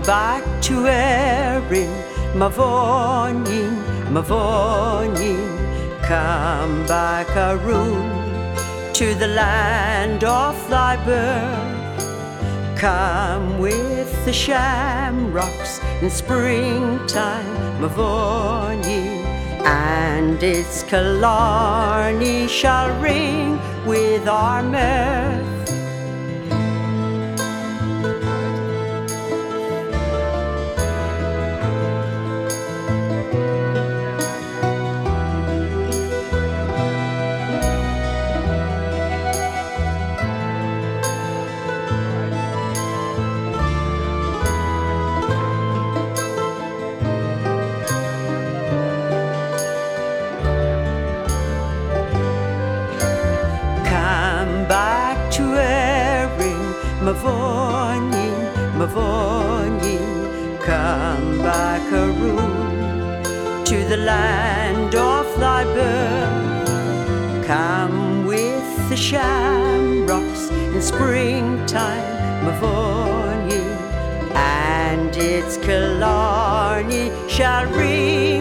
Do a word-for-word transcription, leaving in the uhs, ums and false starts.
back to Erin, Mavonin, Mavonin. Come back, Arun, to the land of thy birth. Come with the shamrocks in springtime, Mavonin, and its Killarney shall ring with our mirth. Back to Erin, Mavonin, Mavonin. Come back, Arun, to the land of thy birth. Come with the shamrocks in springtime, Mavonin, and its Killarney shall ring